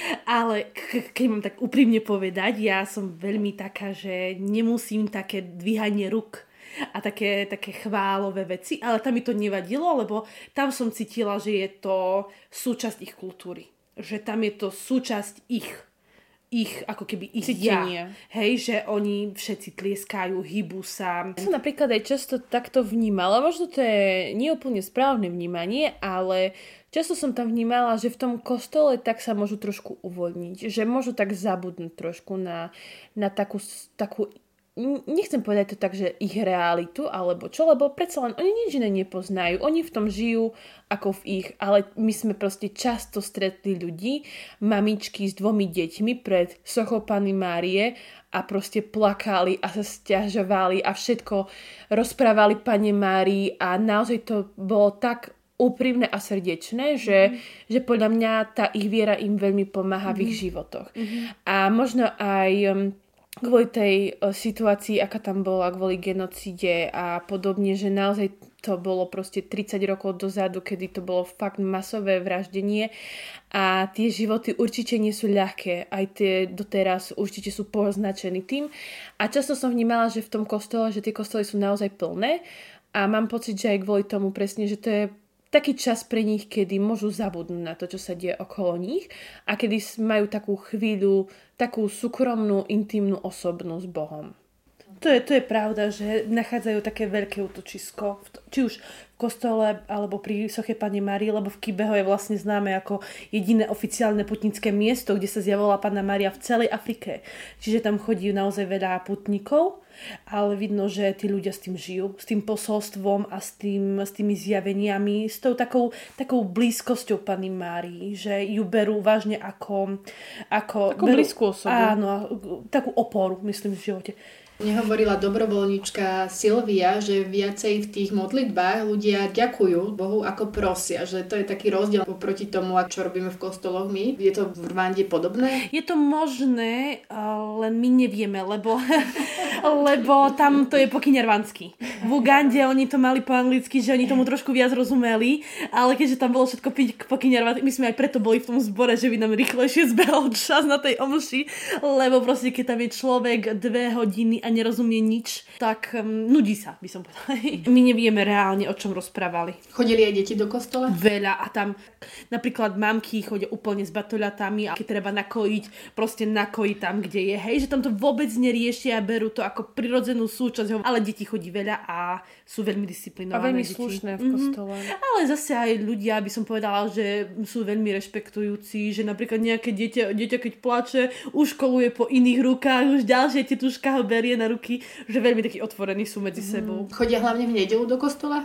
ale k- keď mám tak úprimne povedať, ja som veľmi taká, že nemusím také dvíhanie ruk a také, také chválové veci, ale tam mi to nevadilo, lebo tam som cítila, že je to súčasť ich kultúry, že tam je to súčasť ich ich, ako keby ich cítenie. Ja. Hej, že oni všetci tlieskajú, hýbu sa. Ja som napríklad aj často takto vnímala, možno to je neúplne správne vnímanie, ale často som tam vnímala, že v tom kostole tak sa môžu trošku uvoľniť, že môžu tak zabudnúť trošku na, na takú, takú nechcem povedať to tak, že ich realitu, alebo čo, lebo predsa len oni nič iné nepoznajú. Oni v tom žijú ako v ich, ale my sme proste často stretli ľudí, mamičky s dvomi deťmi pred sochou Panny Márie a proste plakali a sa sťažovali a všetko rozprávali Panne Márii a naozaj to bolo tak úprimné a srdečné, že, mm. že podľa mňa tá ich viera im veľmi pomáha mm. v ich životoch. Mm. A možno aj kvôli tej o, situácii, aká tam bola, kvôli genocíde a podobne, že naozaj to bolo proste tridsať rokov dozadu, kedy to bolo fakt masové vraždenie a tie životy určite nie sú ľahké, aj tie doteraz určite sú poznačený tým a často som vnímala, že v tom kostole, že tie kostoly sú naozaj plné a mám pocit, že aj kvôli tomu presne, že to je taký čas pre nich, kedy môžu zabudnúť na to, čo sa deje okolo nich a kedy majú takú chvíľu, takú súkromnú, intimnú, osobnú s Bohom. To je, to je pravda, že nachádzajú také veľké útočisko, či už v kostole, alebo pri soche Panny Márie, lebo v Kibeho je vlastne známe ako jediné oficiálne putnické miesto, kde sa zjavovala Panna Mária v celej Afrike. Čiže tam chodí naozaj veľa putníkov, ale vidno, že tí ľudia s tým žijú, s tým posolstvom a s, tým, s tými zjaveniami, s tou takou, takou blízkosťou Panny Márii, že ju berú vážne ako... Ako, ako berú, blízku osobu. Áno, takú oporu, myslím, v živote. Mne hovorila dobrovoľníčka Silvia, že viacej v tých modlitbách ľudia ďakujú Bohu ako prosia, že to je taký rozdiel oproti tomu, čo robíme v kostoloch my. Je to v Rwande podobné? Je to možné, len my nevieme, lebo, lebo tam to je po kinyarvansky. V Ugande oni to mali po anglicky, že oni tomu trošku viac rozumeli, ale keďže tam bolo všetko po kinyarvansky, my sme aj preto boli v tom zbore, že by nám rýchlejšie zbehol čas na tej omši, lebo proste keď tam je človek dve hodiny a nerozumie nič, tak um, nudí sa, by som povedala. My nevieme reálne, o čom rozprávali. Chodili aj deti do kostola? Veľa a tam napríklad mamky chodia úplne s batoľatami a keď treba nakojiť, proste nakojí tam, kde je. Hej, že tam to vôbec neriešia a berú to ako prirodzenú súčasť, ale deti chodí veľa a sú veľmi disciplinované. A veľmi deti. slušné v kostole. Mm-hmm. Ale zase aj ľudia, by som povedala, že sú veľmi rešpektujúci, že napríklad nejaké dieťa, dieťa keď plače, už koluje po iných rukách, už ďalšie tetuška ho berie na ruky, že veľmi takí otvorení sú medzi sebou. Chodia hlavne v nedeľu do kostola?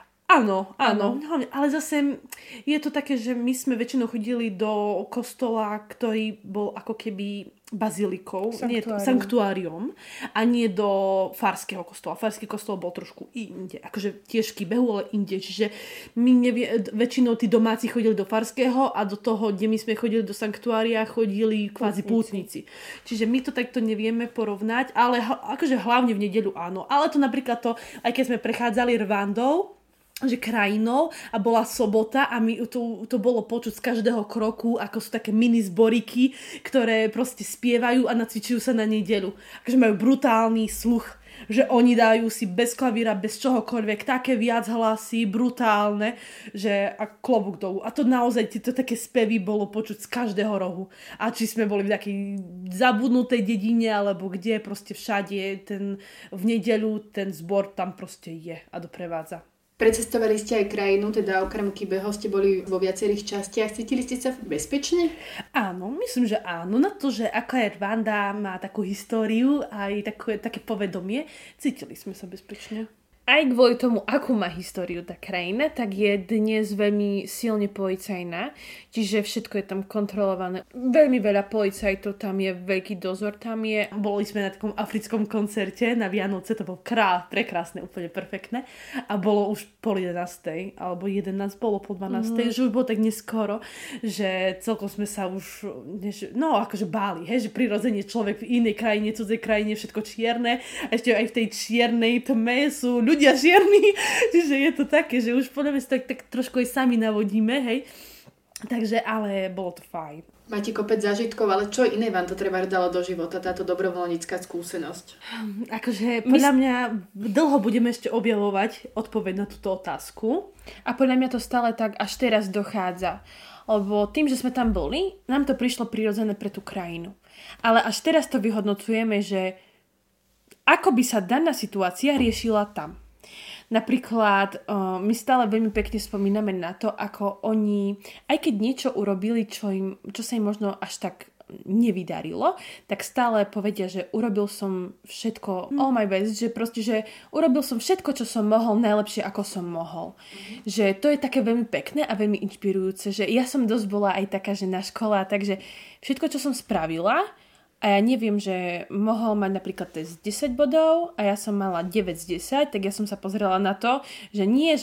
Áno, áno, áno, ale zase je to také, že my sme väčšinou chodili do kostola, ktorý bol ako keby bazilikou, nie to, sanktuáriom a nie do farského kostola. Farský kostol bol trošku inde, akože tiež v Kibehu, ale inde, čiže my nevie, väčšinou tí domáci chodili do farského a do toho, kde my sme chodili do sanktuária, chodili kvázi pútnici. Čiže my to takto nevieme porovnať, ale akože hlavne v nedeľu áno. Ale to napríklad to, aj keď sme prechádzali Rwandou, že krajinou a bola sobota a my, to, to bolo počuť z každého kroku, ako sú také mini zboriky, ktoré proste spievajú a nacvičujú sa na nedeľu. Takže majú brutálny sluch, že oni dajú si bez klavíra, bez čohokoľvek, také viac hlasy, brutálne, že a klobúk dolu. A to naozaj, tieto také spevy bolo počuť z každého rohu. A či sme boli v takej zabudnutej dedine, alebo kde, proste všade, ten, v nedeľu ten zbor tam proste je a doprevádza. Precestovali ste aj krajinu, teda okrem Kibeho ste boli vo viacerých častiach. Cítili ste sa bezpečne? Áno, myslím, že áno. Na to, že aká je Rwanda, má takú históriu a aj také, také povedomie, cítili sme sa bezpečne. Aj kvôli tomu, akú má históriu tá krajina, tak je dnes veľmi silne policajná, čiže všetko je tam kontrolované. Veľmi veľa policajtov, tam je veľký dozor, tam je. Boli sme na takom africkom koncerte na Vianoce, to bolo krá, prekrásne, úplne perfektné. A bolo už pol jedenástej, alebo jedenásť, bolo po dvanástej, mm. že už bolo tak neskoro, že celkom sme sa už, než, no akože báli, hej, že prirodzene človek v inej krajine, cudzej krajine, všetko čierne, a ešte aj v tej čiernej tme sú ľudia, ľudia čierni, čiže je to také, že už podľa mňa tak, tak trošku aj sami navodíme, hej. Takže, ale bolo to fajn. Máte kopec zážitkov, ale čo iné vám to treba dalo do života, táto dobrovoľnícka skúsenosť? Akože podľa mňa dlho budeme ešte objavovať odpoveď na túto otázku. A podľa mňa to stále tak až teraz dochádza. Lebo tým, že sme tam boli, nám to prišlo prirodzené pre tú krajinu. Ale až teraz to vyhodnocujeme, že ako by sa daná situácia riešila tam. Napríklad uh, my stále veľmi pekne spomíname na to, ako oni, aj keď niečo urobili, čo, im, čo sa im možno až tak nevydarilo, tak stále povedia, že urobil som všetko, mm. all my best, že proste, že urobil som všetko, čo som mohol, najlepšie, ako som mohol. Mm. Že to je také veľmi pekné a veľmi inšpirujúce, že ja som dosť bola aj taká, že na škole, takže všetko, čo som spravila, a ja neviem, že mohol mať napríklad test desať bodov a ja som mala deväť z desať, tak ja som sa pozrela na to, že nie, že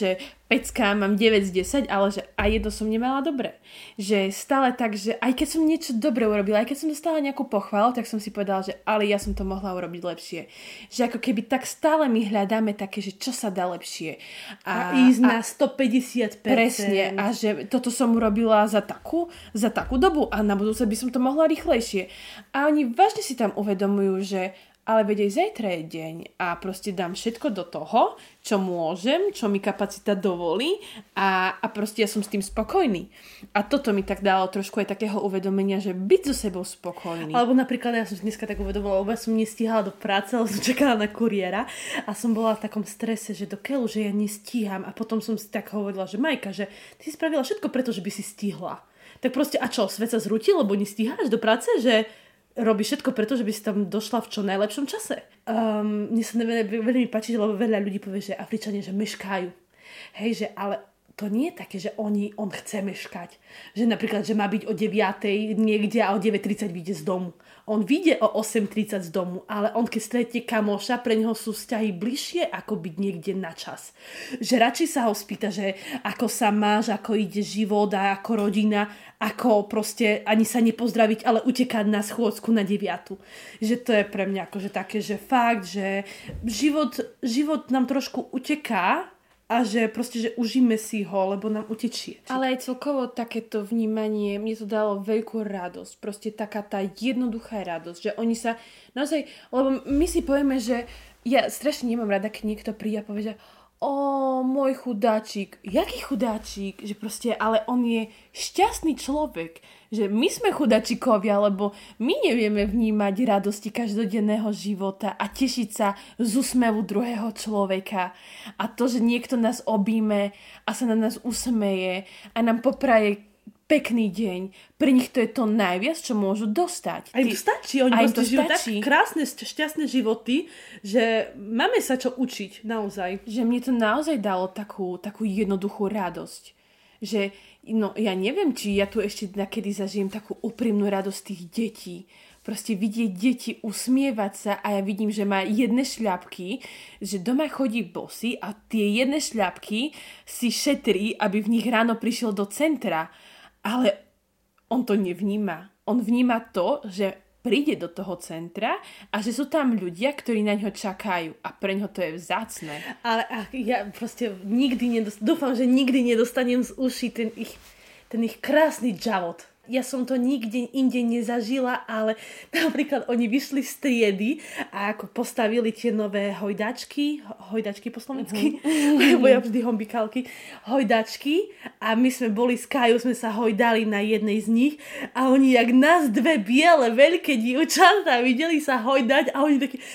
pecka, mám deväť z desať, ale že aj jedno som nemala dobre. Že stále tak, že aj keď som niečo dobre urobila, aj keď som dostala nejakú pochvalu, tak som si povedala, že ale ja som to mohla urobiť lepšie. Že ako keby tak stále my hľadáme také, že čo sa dá lepšie. A, a ísť na stopäťdesiat percent. Presne. A že toto som urobila za takú, za takú dobu a na budúce by som to mohla rýchlejšie. A oni vážne si tam uvedomujú, že ale veď aj zajtra je deň a proste dám všetko do toho, čo môžem, čo mi kapacita dovolí a, a proste ja som s tým spokojný. A toto mi tak dalo trošku aj takého uvedomenia, že byť so sebou spokojný. Alebo napríklad ja som dneska tak uvedomila, lebo ja som nestíhala do práce, ale som čakala na kuriéra a som bola v takom strese, že do keľu, že ja nestíham a potom som si tak hovorila, že Majka, že ty si spravila všetko preto, že by si stihla. Tak proste a čo, svet sa zrúti, lebo nestíhaš do práce, že robí všetko preto, že by si tam došla v čo najlepšom čase. Um, mne sa veľmi, veľmi páči, lebo veľa ľudí povie, že Afričania, že meškajú. Hej, že ale to nie je také, že oni, on chce meškať. Že napríklad, že má byť o deviatej niekde a o deväť tridsať vyjde z domu. On vyjde o osem tridsať z domu, ale on keď stretne kamoša, pre neho sú vzťahy bližšie, ako byť niekde na čas. Že radšej sa ho spýta, že ako sa máš, ako ide život a ako rodina, ako proste ani sa nepozdraviť, ale utekať na schôdzku na deviatu. Že to je pre mňa akože také, že fakt, že život, život nám trošku uteká a že proste, že užíme si ho, lebo nám utečie. Ale aj celkovo takéto vnímanie, mne to dalo veľkú radosť. Proste taká tá jednoduchá radosť, že oni sa naozaj, lebo my si povieme, že ja strašne nemám rada, keď niekto príde a povie, že o, môj chudáčik. Jaký chudáčik? Že proste, ale on je šťastný človek. Že my sme chudáčikovia, lebo my nevieme vnímať radosti každodenného života a tešiť sa z úsmevu druhého človeka. A to, že niekto nás objíme a sa na nás usmeje a nám popraje pekný deň. Pre nich to je to najviac, čo môžu dostať. Aj to stačí. Oni proste žijú tak krásne, šťastné životy, že máme sa čo učiť, naozaj. Že mne to naozaj dalo takú, takú jednoduchú radosť. Že, no ja neviem, či ja tu ešte nakedy zažijem takú úprimnú radosť tých detí. Proste vidieť deti usmievať sa a ja vidím, že má jedné šľapky, že doma chodí bosy a tie jedné šľapky si šetrí, aby v nich ráno prišiel do centra. Ale on to nevníma. On vníma to, že príde do toho centra a že sú tam ľudia, ktorí na ňo čakajú. A pre ňo to je vzácne. Ale ach, ja proste nikdy nedostanem, dúfam, že nikdy nedostanem z uší ten ich, ten ich krásny džavot. Ja som to nikde inde nezažila, ale napríklad oni vyšli z triedy a ako postavili tie nové hojdačky, hojdačky po slovensky, uh-huh. lebo ja vždy hombikálky, hojdačky a my sme boli s Kajou, sme sa hojdali na jednej z nich a oni jak nás dve biele, veľké dievčatá videli sa hojdať a oni takí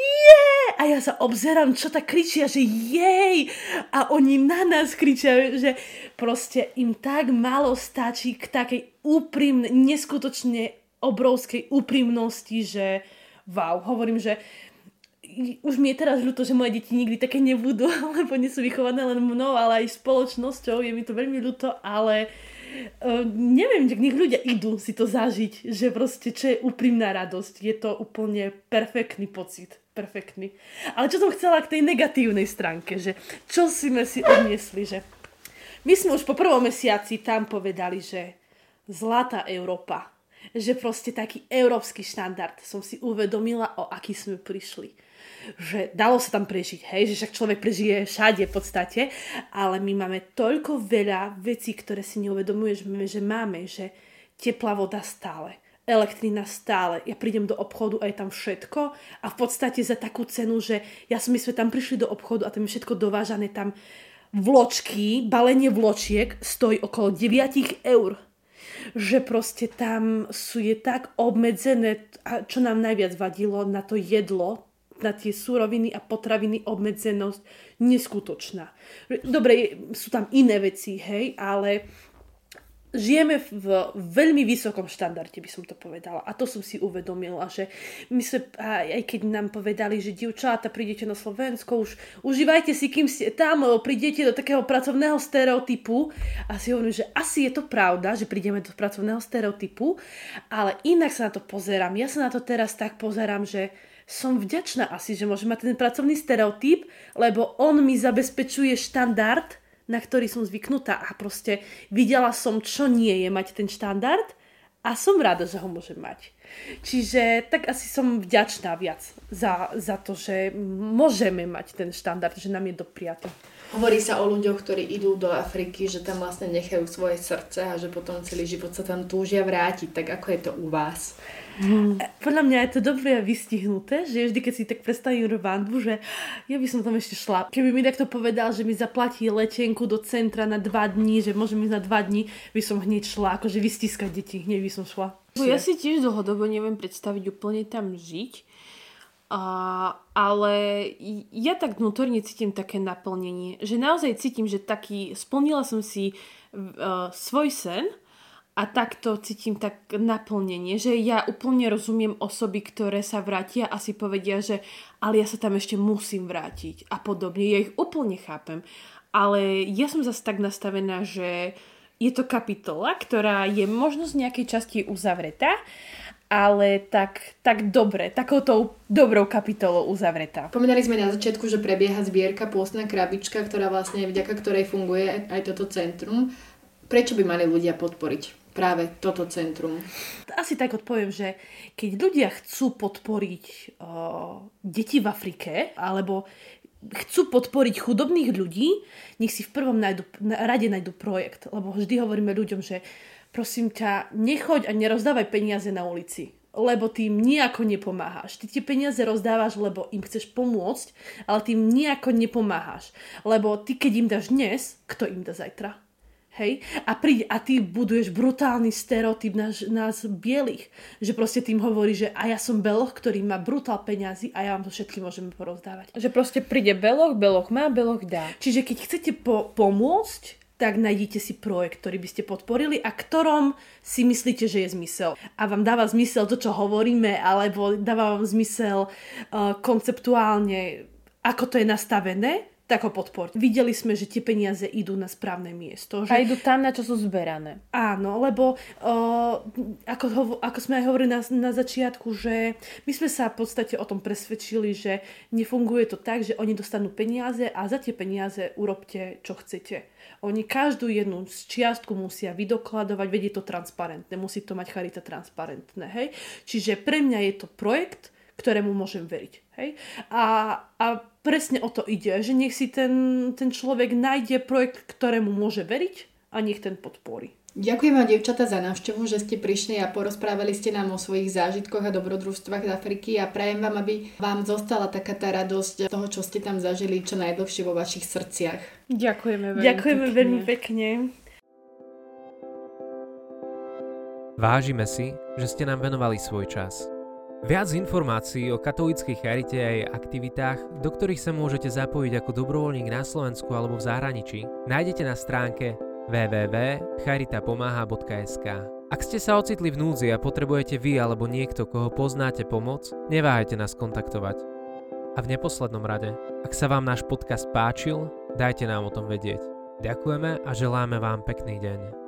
jej! A ja sa obzerám, čo tak kričia, že jej! A oni na nás kričia, že proste im tak málo stačí k takej úprimnej, neskutočne obrovskej úprimnosti, že wow, hovorím, že už mi je teraz ľúto, že moje deti nikdy také nebudú, lebo nie sú vychované len mnou, ale aj spoločnosťou, je mi to veľmi ľúto, ale uh, neviem, nech ľudia idú si to zažiť, že proste, čo je úprimná radosť, je to úplne perfektný pocit, perfektný. Ale čo som chcela k tej negatívnej stránke, že čo sme si odniesli, že my sme už po prvom mesiaci tam povedali, že zlatá Európa. Že proste taký európsky štandard. Som si uvedomila, o aký sme prišli. Že dalo sa tam prežiť, hej? Že však človek prežije všade v podstate, ale my máme toľko veľa vecí, ktoré si neuvedomujeme, že máme, že teplá voda stále, elektrina stále. Ja prídem do obchodu a je tam všetko a v podstate za takú cenu, že ja som, my sme tam prišli do obchodu a tam je všetko dovážané, tam vločky, balenie vločiek stojí okolo deväť eur. Že proste tam sú je tak obmedzené, a čo nám najviac vadilo na to jedlo, na tie suroviny a potraviny obmedzenosť neskutočná. Dobre, sú tam iné veci, hej, ale žijeme v veľmi vysokom štandarde, by som to povedala. A to som si uvedomila, že my sme, aj keď nám povedali, že dievčatá, prídete na Slovensko, už užívajte si, kým ste tam, prídete do takého pracovného stereotypu. A si hovorím, že asi je to pravda, že prídeme do pracovného stereotypu, ale inak sa na to pozerám. Ja sa na to teraz tak pozerám, že som vďačná asi, že môžem mať ten pracovný stereotyp, lebo on mi zabezpečuje štandard na ktorý som zvyknutá a proste videla som, čo nie je mať ten štandard a som rada, že ho môžem mať. Čiže tak asi som vďačná viac za, za to, že môžeme mať ten štandard, že nám je dopriaty. Hovorí sa o ľuďoch, ktorí idú do Afriky, že tam vlastne nechajú svoje srdce a že potom celý život sa tam túžia vrátiť. Tak ako je to u vás? Hmm. Podľa mňa je to dobre vystihnuté, že vždy, keď si tak predstavím Rwandu, že ja by som tam ešte šla. Keby mi takto povedal, že mi zaplatí letenku do centra na dva dní, že môžem ísť na dva dní, by som hneď šla, akože vystiskať deti, hneď by som šla. Ja si tiež dlhodobo neviem predstaviť úplne tam žiť, a, ale ja tak vnútorne cítim také naplnenie, že naozaj cítim, že taký, splnila som si uh, svoj sen. A takto cítim tak naplnenie, že ja úplne rozumiem osoby, ktoré sa vrátia a si povedia, že ale ja sa tam ešte musím vrátiť a podobne. Ja ich úplne chápem. Ale ja som zase tak nastavená, že je to kapitola, ktorá je možno z nejakej časti uzavretá, ale tak, tak dobre, takouto dobrou kapitolou uzavretá. Povedali sme na začiatku, že prebieha zbierka Pôstna krabička, ktorá vlastne, vďaka ktorej funguje aj toto centrum. Prečo by mali ľudia podporiť práve toto centrum? Asi tak odpoviem, že keď ľudia chcú podporiť uh, deti v Afrike, alebo chcú podporiť chudobných ľudí, nech si v prvom nájdu, rade nájdu projekt. Lebo vždy hovoríme ľuďom, že prosím ťa, nechoď a nerozdávaj peniaze na ulici, lebo tým nejako nepomáhaš. Ty tie peniaze rozdávaš, lebo im chceš pomôcť, ale tým nejako nepomáhaš. Lebo ty, keď im dáš dnes, kto im dá zajtra? Hej? A príď a ty buduješ brutálny stereotyp nás, nás bielých. Že proste tým hovorí, že a ja som beloch, ktorý má brutál peňazí a ja vám to všetky môžeme porozdávať. Že proste príde beloch, beloch má, beloch dá. Čiže keď chcete po- pomôcť, tak nájdete si projekt, ktorý by ste podporili a ktorom si myslíte, že je zmysel. A vám dáva zmysel to, čo hovoríme, alebo dáva vám zmysel uh, konceptuálne, ako to je nastavené, tak ho podporte. Videli sme, že tie peniaze idú na správne miesto. Že... A idú tam, na čo sú zberané. Áno, lebo uh, ako, ho, ako sme aj hovorili na, na začiatku, že my sme sa v podstate o tom presvedčili, že nefunguje to tak, že oni dostanú peniaze a za tie peniaze urobte, čo chcete. Oni každú jednu čiastku musia vydokladovať, veď je to transparentné, musí to mať Charita transparentné. Hej? Čiže pre mňa je to projekt, ktorému môžem veriť. Hej? A, a presne o to ide, že nech si ten, ten človek nájde projekt, ktorému môže veriť a nech ten podporí. Ďakujem vám, dievčatá, za návštevu, že ste prišli a porozprávali ste nám o svojich zážitkoch a dobrodružstvách z Afriky a prajem vám, aby vám zostala taká tá radosť toho, čo ste tam zažili, čo najdlhšie vo vašich srdciach. Ďakujeme veľmi Ďakujeme pekne. veľmi pekne. Vážime si, že ste nám venovali svoj čas. Viac informácií o katolíckej charite a jej aktivitách, do ktorých sa môžete zapojiť ako dobrovoľník na Slovensku alebo v zahraničí, nájdete na stránke w w w bodka charita pomáha bodka es ká. Ak ste sa ocitli v núdzi a potrebujete vy alebo niekto, koho poznáte, pomoc, neváhajte nás kontaktovať. A v neposlednom rade, ak sa vám náš podcast páčil, dajte nám o tom vedieť. Ďakujeme a želáme vám pekný deň.